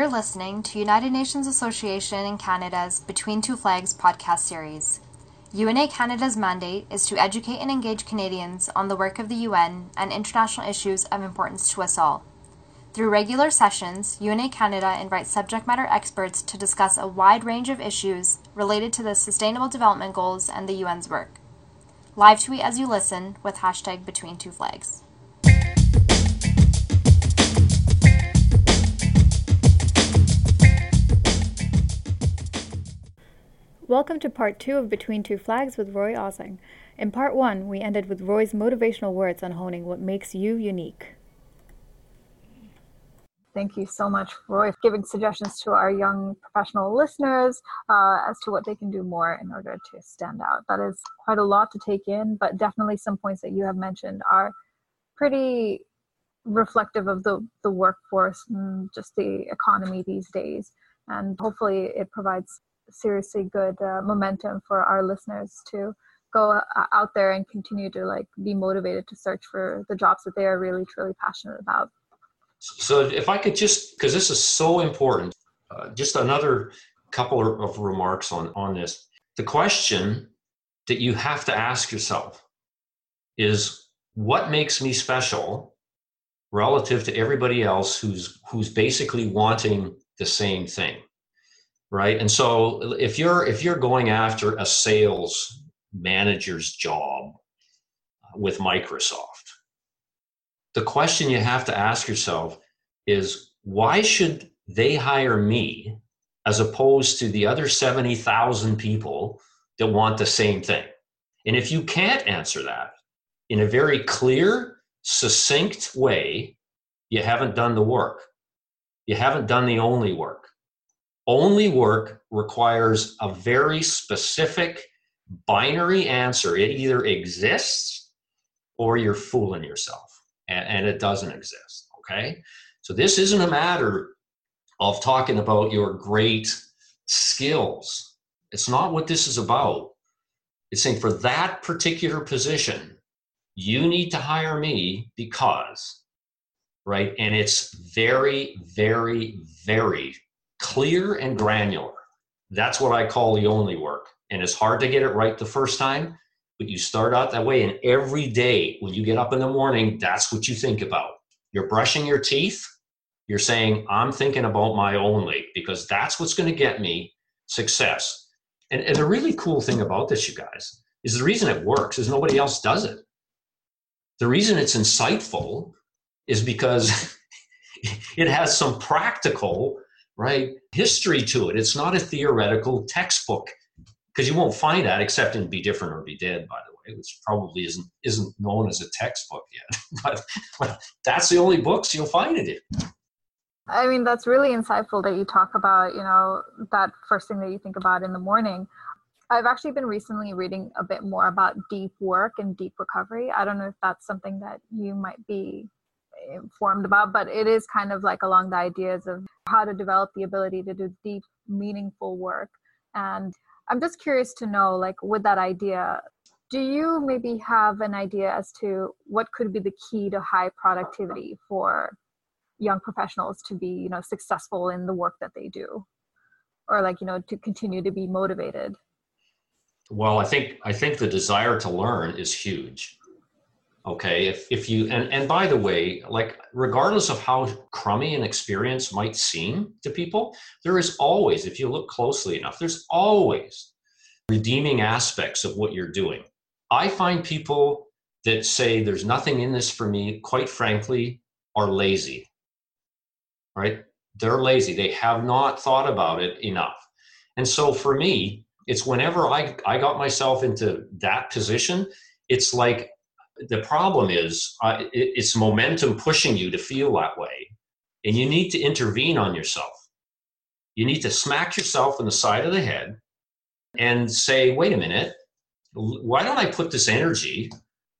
listening to United Nations Association in Canada's Between Two Flags podcast series. UNA Canada's mandate is to educate and engage Canadians on the work of the UN and international issues of importance to us all. Through regular sessions, UNA Canada invites subject matter experts to discuss a wide range of issues related to the Sustainable Development Goals and the UN's work. Live tweet as you listen with hashtag Between Two Flags. Welcome to part 2 of Between Two Flags with Roy Ozing. In part 1, we ended with Roy's motivational words on honing what makes you unique. Thank you so much, Roy, for giving suggestions to our young professional listeners as to what they can do more in order to stand out. That is quite a lot to take in, but definitely some points that you have mentioned are pretty reflective of the workforce and just the economy these days. And hopefully it provides seriously good momentum for our listeners to go out there and continue to be motivated to search for the jobs that they are really truly passionate about. So if I could just, because this is so important, just another couple of remarks on this. The question that you have to ask yourself is, what makes me special relative to everybody else who's basically wanting the same thing? Right. And so if you're going after a sales manager's job with Microsoft, the question you have to ask yourself is, why should they hire me as opposed to the other 70,000 people that want the same thing? And if you can't answer that in a very clear, succinct way, you haven't done the work. You haven't done the only work. Only work requires a very specific binary answer. It either exists or you're fooling yourself, and it doesn't exist, okay? So this isn't a matter of talking about your great skills. It's not what this is about. It's saying for that particular position, you need to hire me because, right? And it's very, very, very clear and granular. That's what I call the only work. And it's hard to get it right the first time, but you start out that way. And every day when you get up in the morning, that's what you think about. You're brushing your teeth. You're saying, I'm thinking about my only, because that's what's going to get me success. And the really cool thing about this, you guys, is the reason it works is nobody else does it. The reason it's insightful is because it has some practical, right, history to it. It's not a theoretical textbook, because you won't find that except in Be Different or Be Dead, by the way, which probably isn't known as a textbook yet. but that's the only books you'll find it in. I mean, that's really insightful that you talk about, that first thing that you think about in the morning. I've actually been recently reading a bit more about deep work and deep recovery. I don't know if that's something that you might be informed about, but it is kind of along the ideas of how to develop the ability to do deep, meaningful work. And I'm just curious to know, with that idea, do you maybe have an idea as to what could be the key to high productivity for young professionals to be, successful in the work that they do, or to continue to be motivated? Well, I think the desire to learn is huge. Okay, if you, and by the way, regardless of how crummy an experience might seem to people, there is always, if you look closely enough, there's always redeeming aspects of what you're doing. I find people that say there's nothing in this for me, quite frankly, are lazy, right? They're lazy. They have not thought about it enough. And so for me, it's whenever I got myself into that position, it's like, the problem is it's momentum pushing you to feel that way. And you need to intervene on yourself. You need to smack yourself in the side of the head and say, wait a minute, why don't I put this energy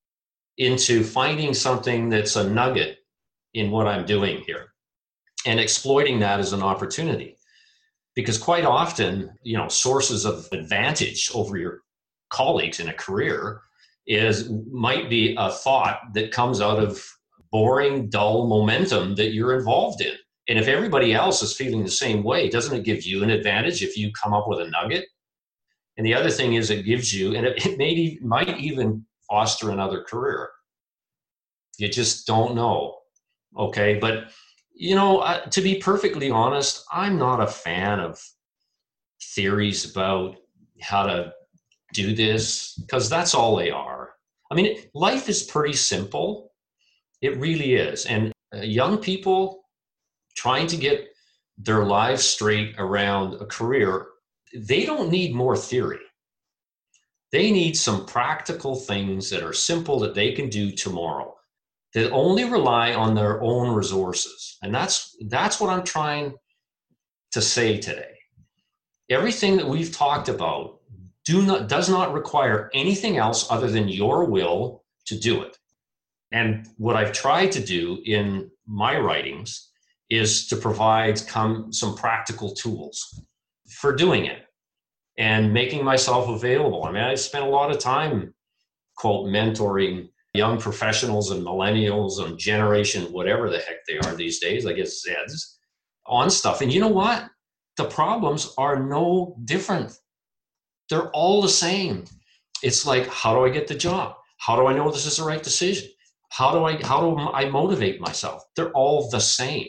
into finding something that's a nugget in what I'm doing here and exploiting that as an opportunity? Because quite often, sources of advantage over your colleagues in a career might be a thought that comes out of boring, dull momentum that you're involved in. And if everybody else is feeling the same way, doesn't it give you an advantage if you come up with a nugget? And the other thing is it gives you, and it might even foster another career. You just don't know. Okay. But, to be perfectly honest, I'm not a fan of theories about how to do this, because that's all they are. I mean, life is pretty simple. It really is. And young people trying to get their lives straight around a career, they don't need more theory. They need some practical things that are simple that they can do tomorrow, that only rely on their own resources. And that's what I'm trying to say today. Everything that we've talked about does not require anything else other than your will to do it. And what I've tried to do in my writings is to provide some practical tools for doing it and making myself available. I mean, I spent a lot of time, quote, mentoring young professionals and millennials and generation, whatever the heck they are these days, I guess Zeds, on stuff. And you know what? The problems are no different. They're all the same. It's like, how do I get the job? How do I know this is the right decision? How do I motivate myself? They're all the same.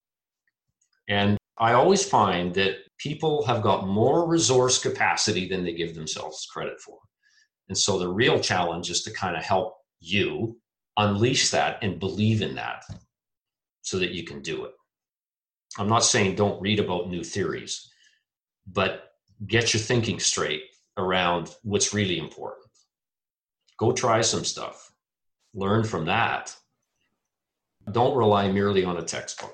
And I always find that people have got more resource capacity than they give themselves credit for. And so the real challenge is to kind of help you unleash that and believe in that so that you can do it. I'm not saying don't read about new theories, but get your thinking straight around what's really important. Go try some stuff. Learn from that. Don't rely merely on a textbook.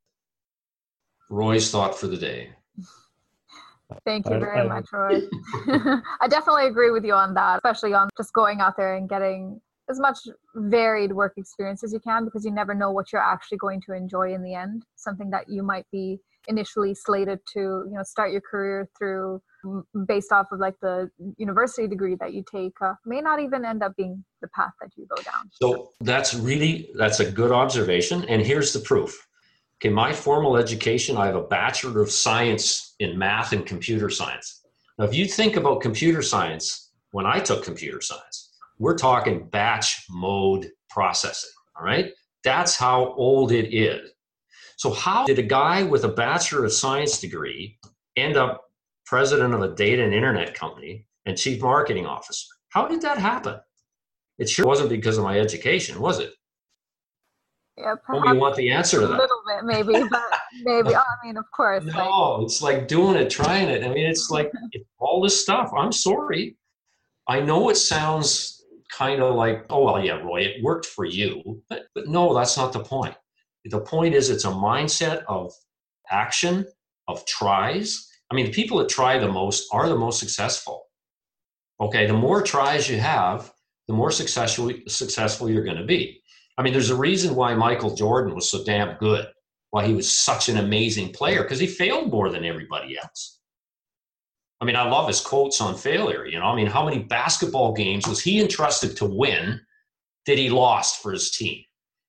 Roy's thought for the day. Thank you very much, Roy. I definitely agree with you on that, especially on just going out there and getting as much varied work experience as you can, because you never know what you're actually going to enjoy in the end. Something that you might be initially slated to, start your career through based off of like the university degree that you take may not even end up being the path that you go down. So that's a good observation. And here's the proof. Okay, my formal education, I have a Bachelor of Science in Math and Computer Science. Now, if you think about computer science, when I took computer science, we're talking batch mode processing, all right? That's how old it is. So how did a guy with a Bachelor of Science degree end up president of a data and internet company and chief marketing officer? How did that happen? It sure wasn't because of my education, was it? Yeah, perhaps you want the answer to that. A little bit, maybe, but maybe. I mean, of course. No, it's like doing it, trying it. I mean, it's like all this stuff. I'm sorry. I know it sounds kind of like, oh, well, yeah, Roy, it worked for you. But no, that's not the point. The point is it's a mindset of action, of tries. I mean, the people that try the most are the most successful. Okay, the more tries you have, the more successful you're going to be. I mean, there's a reason why Michael Jordan was so damn good, why he was such an amazing player, because he failed more than everybody else. I mean, I love his quotes on failure. I mean, how many basketball games was he entrusted to win that he lost for his team?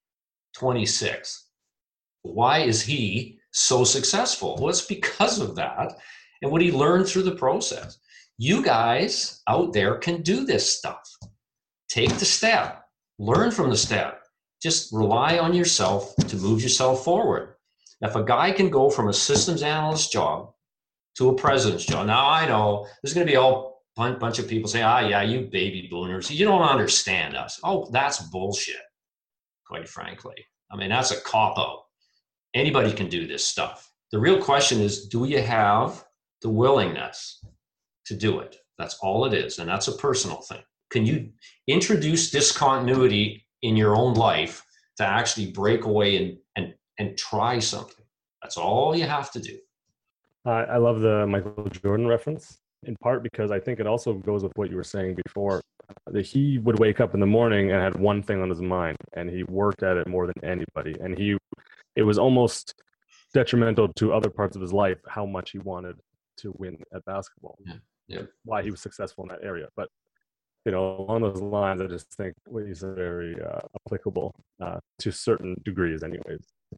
26. Why is he so successful? Well, it's because of that and what he learned through the process. You guys out there can do this stuff. Take the step. Learn from the step. Just rely on yourself to move yourself forward. If a guy can go from a systems analyst job to a president's job, now I know there's going to be a bunch of people saying, yeah, you baby boomers, you don't understand us. Oh, that's bullshit, quite frankly. I mean, that's a cop-out. Anybody can do this stuff. The real question is, do you have the willingness to do it? That's all it is, and that's a personal thing. Can you introduce discontinuity in your own life to actually break away and try something? That's all you have to do. I love the Michael Jordan reference, in part because I think it also goes with what you were saying before, that he would wake up in the morning and had one thing on his mind, and he worked at it more than anybody. And it was almost detrimental to other parts of his life how much he wanted to win at basketball. Yeah. Why he was successful in that area. But along those lines, I just think what you said very applicable to certain degrees anyways.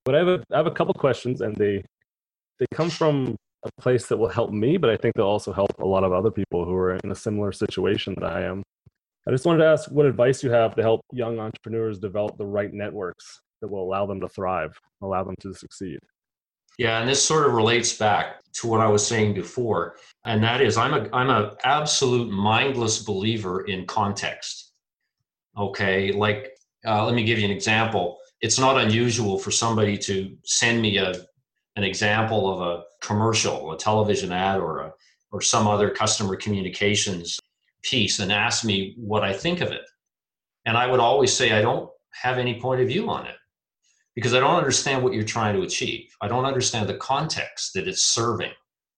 But I have a couple questions, and they come from a place that will help me, but I think they'll also help a lot of other people who are in a similar situation that I am. I just wanted to ask what advice you have to help young entrepreneurs develop the right networks that will allow them to thrive, allow them to succeed. Yeah, and this sort of relates back to what I was saying before, and that is I'm a absolute mindless believer in context. Okay, like let me give you an example. It's not unusual for somebody to send me an example of a commercial, a television ad, or some other customer communications piece, and ask me what I think of it. And I would always say I don't have any point of view on it, because I don't understand what you're trying to achieve. I don't understand the context that it's serving.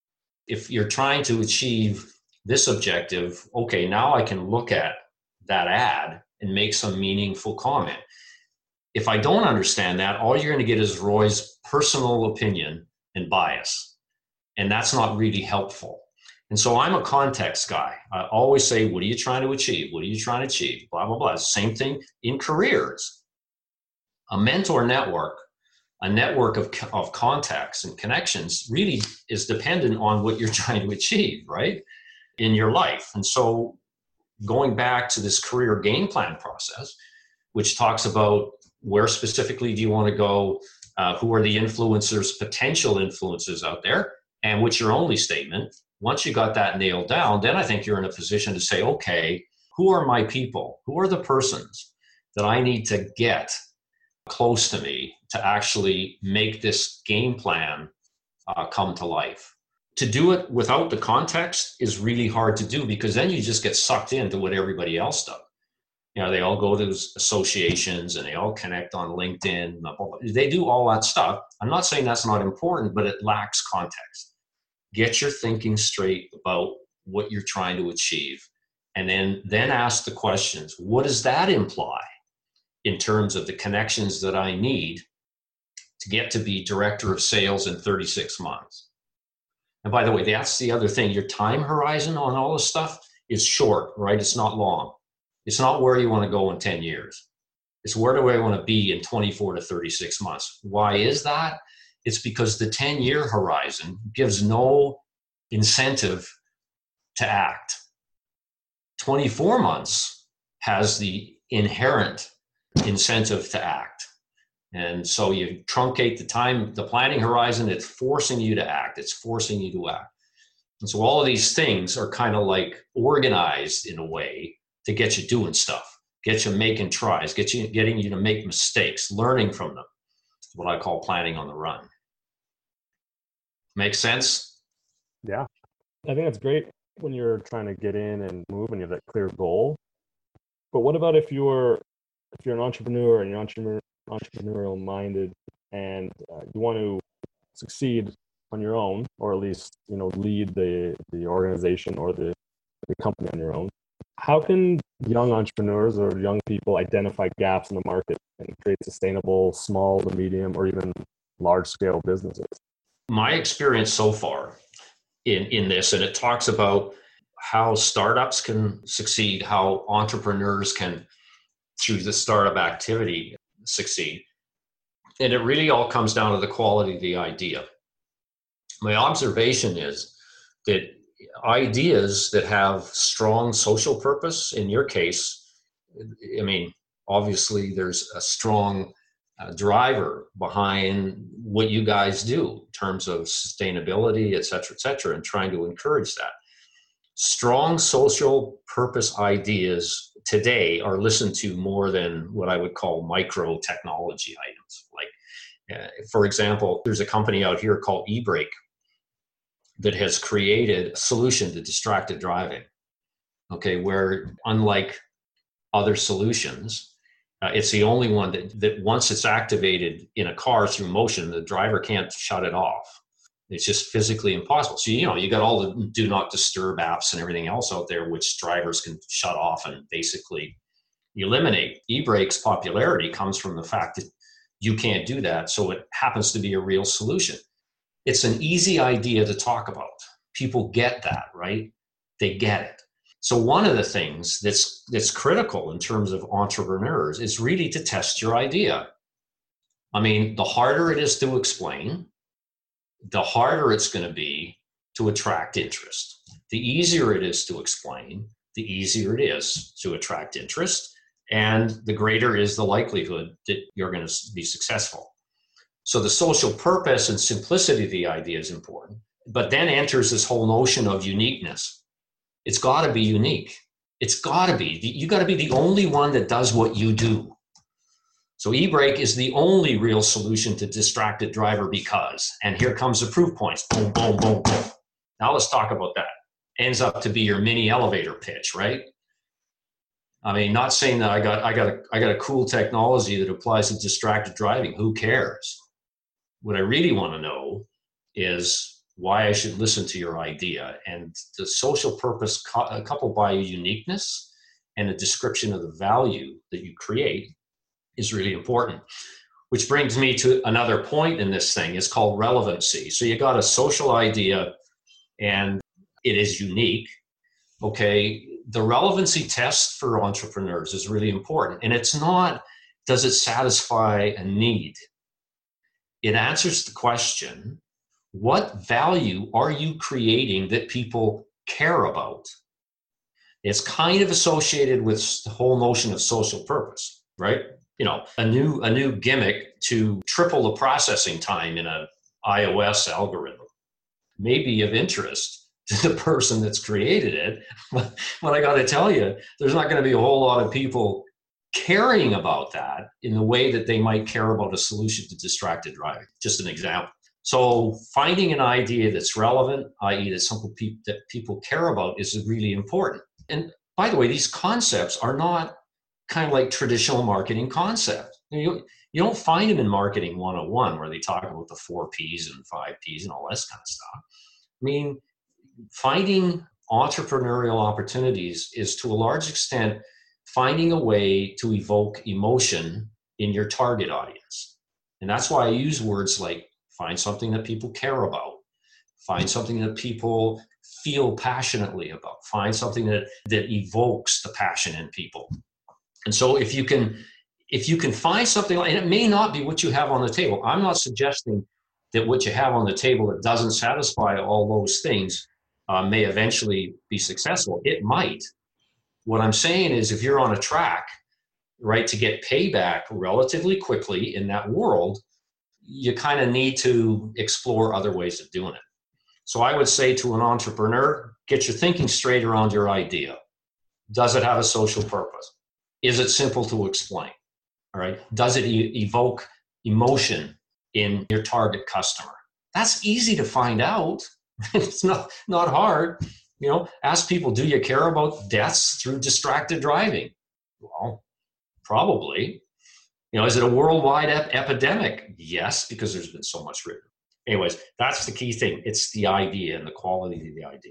If you're trying to achieve this objective, okay, now I can look at that ad and make some meaningful comment. If I don't understand that, all you're going to get is Roy's personal opinion and bias. And that's not really helpful. And so I'm a context guy. I always say, what are you trying to achieve? What are you trying to achieve? Blah, blah, blah. Same thing in careers. A mentor network, a network of contacts and connections really is dependent on what you're trying to achieve, right, in your life. And so going back to this career game plan process, which talks about where specifically do you want to go, who are the influencers, potential influences out there, and what's your only statement. Once you got that nailed down, then I think you're in a position to say, okay, who are my people? Who are the persons that I need to get close to me to actually make this game plan come to life? To do it without the context is really hard to do, because then you just get sucked into what everybody else does. You know, they all go to associations and they all connect on LinkedIn. They do all that stuff. I'm not saying that's not important, but it lacks context. Get your thinking straight about what you're trying to achieve, and then ask the questions. What does that imply in terms of the connections that I need to get to be director of sales in 36 months? And by the way, that's the other thing. Your time horizon on all this stuff is short, right? It's not long. It's not where you want to go in 10 years. It's where do I want to be in 24 to 36 months. Why is that? It's because the 10-year horizon gives no incentive to act. 24 months has the inherent incentive to act. And so you truncate the time, the planning horizon, it's forcing you to act. It's forcing you to act. And so all of these things are kind of like organized in a way to get you doing stuff, get you making tries, getting you to make mistakes, learning from them. It's what I call planning on the run. Make sense? Yeah. I think that's great when you're trying to get in and move and you have that clear goal. But what about if you're an entrepreneur and you're entrepreneurial minded and you want to succeed on your own, or at least, lead the organization or the company on your own? How can young entrepreneurs or young people identify gaps in the market and create sustainable small to medium or even large scale businesses? My experience so far in this, and it talks about how startups can succeed, how entrepreneurs can, through the startup activity, succeed. And it really all comes down to the quality of the idea. My observation is that ideas that have strong social purpose, in your case, I mean, obviously there's a strong driver behind what you guys do in terms of sustainability, et cetera, and trying to encourage that. Strong social purpose ideas today are listened to more than what I would call micro technology items. Like, for example, there's a company out here called eBrake that has created a solution to distracted driving. Okay, where unlike other solutions, it's the only one that once it's activated in a car through motion, the driver can't shut it off. It's just physically impossible. So, you got all the do not disturb apps and everything else out there, which drivers can shut off and basically eliminate. eBrake's popularity comes from the fact that you can't do that. So it happens to be a real solution. It's an easy idea to talk about. People get that, right? They get it. So one of the things that's critical in terms of entrepreneurs is really to test your idea. I mean, the harder it is to explain, the harder it's going to be to attract interest. The easier it is to explain, the easier it is to attract interest, and the greater is the likelihood that you're going to be successful. So the social purpose and simplicity of the idea is important, but then enters this whole notion of uniqueness. It's got to be unique. It's got to be. You got to be the only one that does what you do. So e-brake is the only real solution to distracted driver because, and here comes the proof points. Boom, boom, boom, boom. Now let's talk about that. Ends up to be your mini elevator pitch, right? I mean, not saying that I got a cool technology that applies to distracted driving. Who cares? What I really want to know is why I should listen to your idea. And the social purpose coupled by uniqueness and a description of the value that you create is really important. Which brings me to another point in this thing. It's called relevancy. So you got a social idea and it is unique. Okay, the relevancy test for entrepreneurs is really important. And it's not, does it satisfy a need? It answers the question, what value are you creating that people care about? It's kind of associated with the whole notion of social purpose, right? You know, a new gimmick to triple the processing time in an iOS algorithm may be of interest to the person that's created it. But I got to tell you, there's not going to be a whole lot of people caring about that in the way that they might care about a solution to distracted driving. Just an example. So finding an idea that's relevant, i.e. that people care about, is really important. And by the way, these concepts are not kind of like traditional marketing concepts. You don't find them in Marketing 101 where they talk about the 4 Ps and 5 Ps and all this kind of stuff. I mean, finding entrepreneurial opportunities is to a large extent finding a way to evoke emotion in your target audience. And that's why I use words like find something that people care about, find something that people feel passionately about, find something that evokes the passion in people. And so if you can find something, and it may not be what you have on the table. I'm not suggesting that what you have on the table that doesn't satisfy all those things may eventually be successful. It might. What I'm saying is if you're on a track, right, to get payback relatively quickly in that world, you kind of need to explore other ways of doing it. So I would say to an entrepreneur, get your thinking straight around your idea. Does it have a social purpose? Is it simple to explain? All right. Does it evoke emotion in your target customer? That's easy to find out. It's not hard. You know, ask people, do you care about deaths through distracted driving? Well, probably. You know, is it a worldwide epidemic? Yes, because there's been so much written. Anyways, that's the key thing. It's the idea and the quality of the idea.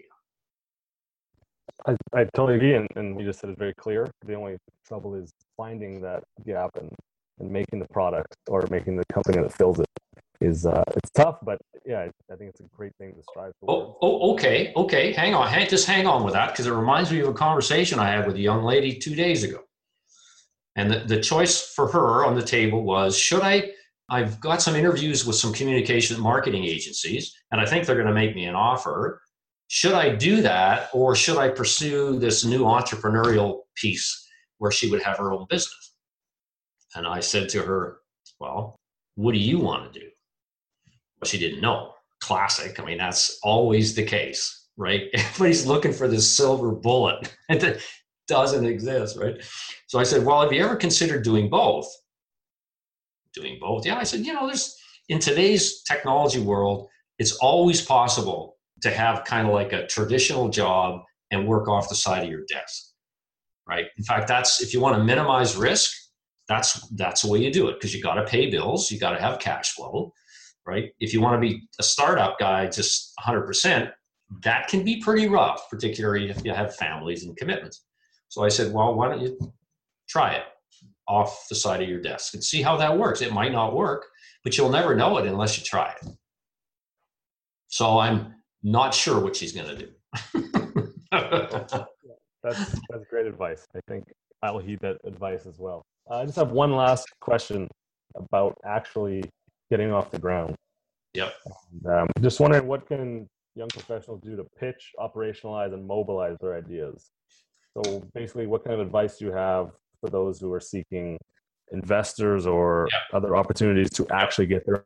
I totally agree, and you just said it very clear. The only trouble is finding that gap and making the product or making the company that fills it is it's tough, but yeah, I think it's a great thing to strive for. Okay. Hang on. Just hang on with that, because it reminds me of a conversation I had with a young lady 2 days ago. And the choice for her on the table was, I've got some interviews with some communication and marketing agencies, and I think they're going to make me an offer. Should I do that, or should I pursue this new entrepreneurial piece where she would have her own business? And I said to her, well, what do you want to do? Well, she didn't know. Classic. I mean, that's always the case, right? Everybody's looking for this silver bullet that doesn't exist, right? So I said, well, have you ever considered doing both? Doing both? Yeah. I said, in today's technology world, it's always possible to have kind of like a traditional job and work off the side of your desk, right? In fact, if you want to minimize risk, that's the way you do it, because you got to pay bills, you got to have cash flow, right? If you want to be a startup guy, just 100%, that can be pretty rough, particularly if you have families and commitments. So I said, well, why don't you try it off the side of your desk and see how that works? It might not work, but you'll never know it unless you try it. So I'm not sure what she's going to do. That's great advice. I think I'll heed that advice as well. I just have one last question. about actually getting off the ground. Yep. And, just wondering, what can young professionals do to pitch, operationalize, and mobilize their ideas? So basically, what kind of advice do you have for those who are seeking investors or other opportunities to actually get their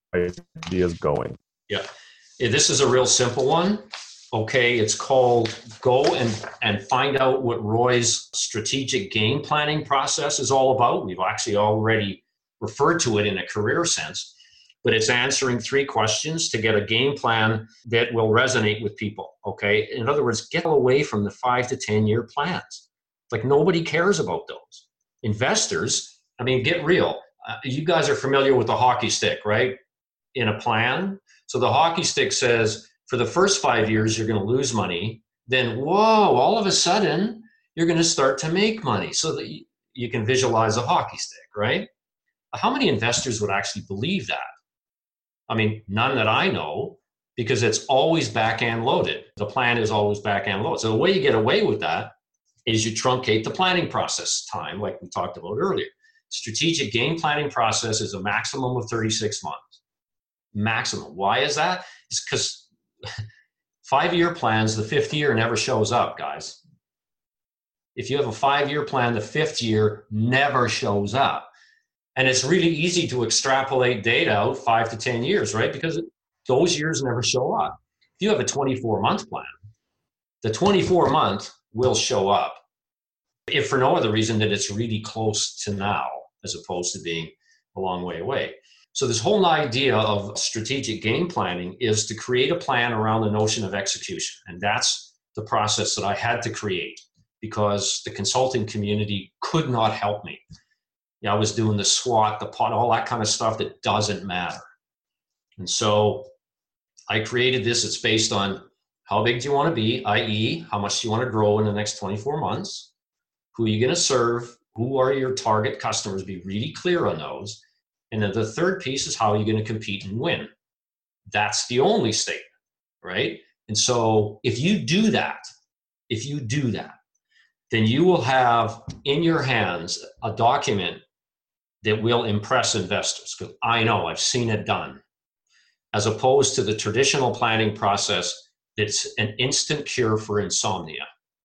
ideas going? Yeah. This is a real simple one. Okay, it's called go and find out what Roy's strategic game planning process is all about. We've actually already referred to it in a career sense, but it's answering 3 questions to get a game plan that will resonate with people. Okay, in other words, get away from the 5 to 10 year plans. Like, nobody cares about those. Investors, I mean, get real. You guys are familiar with the hockey stick, right? In a plan. So the hockey stick says, for the first 5 years, you're going to lose money. Then, whoa, all of a sudden, you're going to start to make money, so that you can visualize a hockey stick, right? How many investors would actually believe that? I mean, none that I know, because it's always back-end loaded. The plan is always back-end loaded. So the way you get away with that is you truncate the planning process time, like we talked about earlier. Strategic game planning process is a maximum of 36 months. Maximum. Why is that? It's because 5-year plans, the 5th year never shows up, guys. If you have a 5-year plan, the 5th year never shows up. And it's really easy to extrapolate data out 5 to 10 years, right? Because those years never show up. If you have a 24-month plan, the 24-month will show up, if for no other reason that it's really close to now, as opposed to being a long way away. So this whole idea of strategic game planning is to create a plan around the notion of execution. And that's the process that I had to create, because the consulting community could not help me. I was doing the SWOT, the POT, all that kind of stuff that doesn't matter. And so I created this. It's based on how big do you want to be, i.e., how much do you want to grow in the next 24 months? Who are you going to serve? Who are your target customers? Be really clear on those. And then the third piece is how you're going to compete and win. That's the only statement, right? And so if you do that, then you will have in your hands a document that will impress investors. Because I know, I've seen it done. As opposed to the traditional planning process that's an instant cure for insomnia.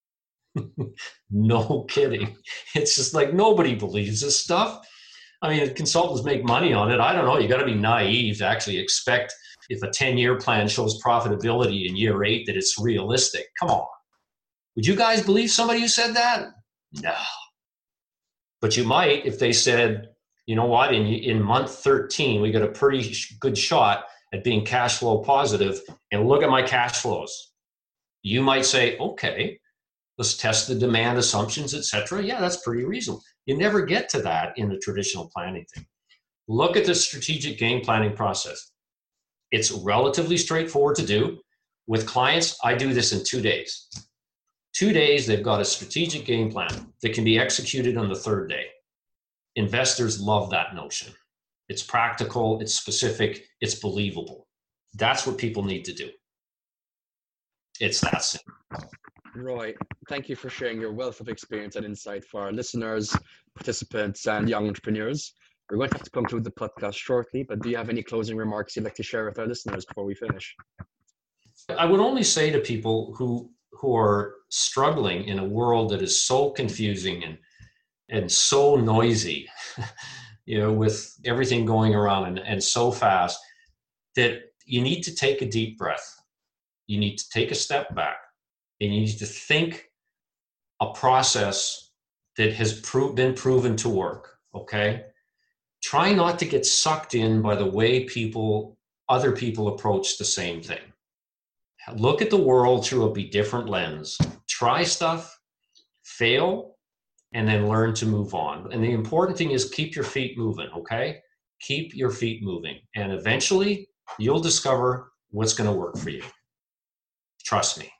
No kidding. It's just like, nobody believes this stuff. I mean, consultants make money on it. I don't know. You got to be naive to actually expect, if a 10-year plan shows profitability in year 8, that it's realistic. Come on. Would you guys believe somebody who said that? No. But you might if they said, you know what, in month 13, we got a pretty good shot at being cash flow positive, and look at my cash flows. You might say, okay, let's test the demand assumptions, etc. Yeah, that's pretty reasonable. You never get to that in the traditional planning thing. Look at the strategic game planning process. It's relatively straightforward to do. With clients, I do this in 2 days. 2 days, they've got a strategic game plan that can be executed on the 3rd day. Investors love that notion. It's practical, it's specific, it's believable. That's what people need to do. It's that simple. Roy, thank you for sharing your wealth of experience and insight for our listeners, participants, and young entrepreneurs. We're going to have to conclude the podcast shortly, but do you have any closing remarks you'd like to share with our listeners before we finish? I would only say to people who are struggling in a world that is so confusing and so noisy, with everything going around and so fast, that you need to take a deep breath. You need to take a step back. And you need to think a process that has been proven to work, okay? Try not to get sucked in by the way other people approach the same thing. Look at the world through a different lens. Try stuff, fail, and then learn to move on. And the important thing is keep your feet moving, okay? Keep your feet moving. And eventually, you'll discover what's going to work for you. Trust me.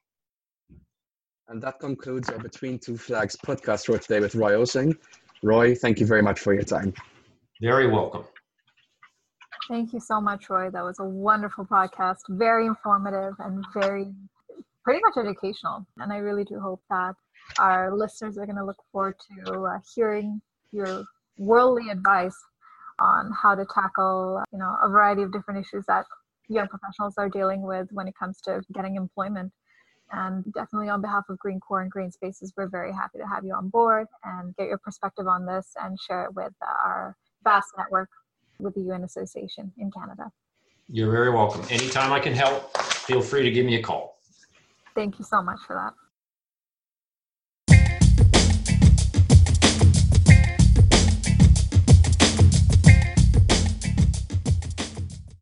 And that concludes our Between Two Flags podcast for today with Roy Osing. Roy, thank you very much for your time. Very welcome. Thank you so much, Roy. That was a wonderful podcast, very informative and pretty much educational. And I really do hope that our listeners are going to look forward to hearing your worldly advice on how to tackle, a variety of different issues that young professionals are dealing with when it comes to getting employment. And definitely on behalf of Green Core and Green Spaces, we're very happy to have you on board and get your perspective on this and share it with our vast network with the UN Association in Canada. You're very welcome. Anytime I can help, feel free to give me a call. Thank you so much for that.